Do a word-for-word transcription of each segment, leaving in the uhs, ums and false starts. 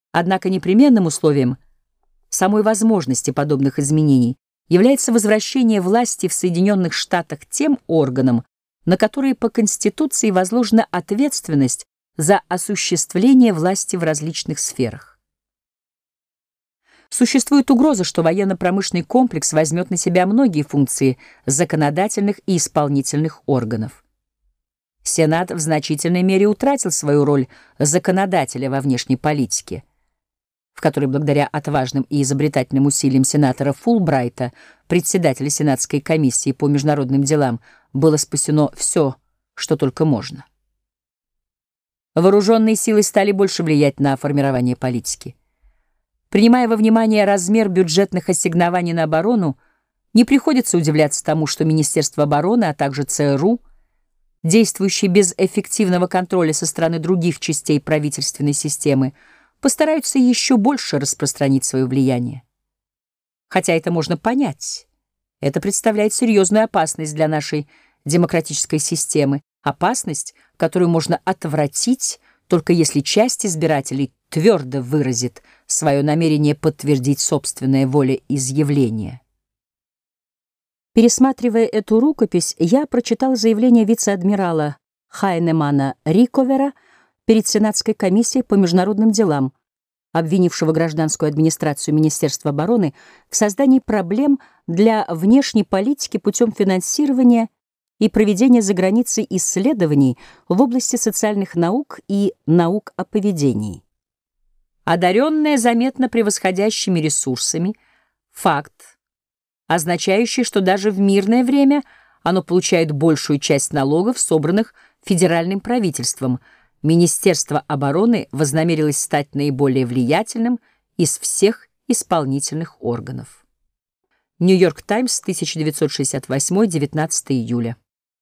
Однако непременным условием самой возможности подобных изменений является возвращение власти в Соединенных Штатах тем органам, на которые по Конституции возложена ответственность за осуществление власти в различных сферах. Существует угроза, что военно-промышленный комплекс возьмет на себя многие функции законодательных и исполнительных органов. Сенат в значительной мере утратил свою роль законодателя во внешней политике, в которой благодаря отважным и изобретательным усилиям сенатора Фулбрайта, председателя Сенатской комиссии по международным делам, было спасено все, что только можно. Вооруженные силы стали больше влиять на формирование политики. Принимая во внимание размер бюджетных ассигнований на оборону, не приходится удивляться тому, что Министерство обороны, а также ЦРУ, действующие без эффективного контроля со стороны других частей правительственной системы, постараются еще больше распространить свое влияние. Хотя это можно понять, это представляет серьезную опасность для нашей демократической системы, опасность, которую можно отвратить, только если часть избирателей твердо выразит свое намерение подтвердить собственное волеизъявление. Пересматривая эту рукопись, я прочитал заявление вице-адмирала Хайнемана Риковера перед Сенатской комиссией по международным делам, обвинившего гражданскую администрацию Министерства обороны в создании проблем для внешней политики путем финансирования и проведения за границей исследований в области социальных наук и наук о поведении. Одаренное заметно превосходящими ресурсами, факт, означающий, что даже в мирное время оно получает большую часть налогов, собранных федеральным правительством, Министерство обороны вознамерилось стать наиболее влиятельным из всех исполнительных органов. Нью-Йорк Таймс, тысяча девятьсот шестьдесят восьмой, девятнадцатое июля.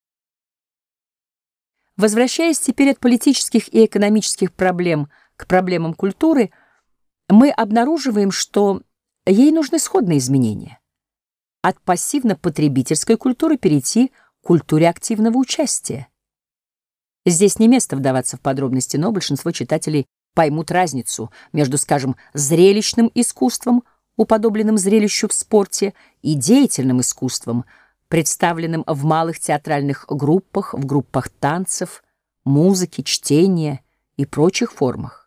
Возвращаясь теперь от политических и экономических проблем к проблемам культуры, мы обнаруживаем, что ей нужны сходные изменения. От пассивно-потребительской культуры перейти к культуре активного участия. Здесь не место вдаваться в подробности, но большинство читателей поймут разницу между, скажем, зрелищным искусством, уподобленным зрелищу в спорте, и деятельным искусством, представленным в малых театральных группах, в группах танцев, музыки, чтения и прочих формах.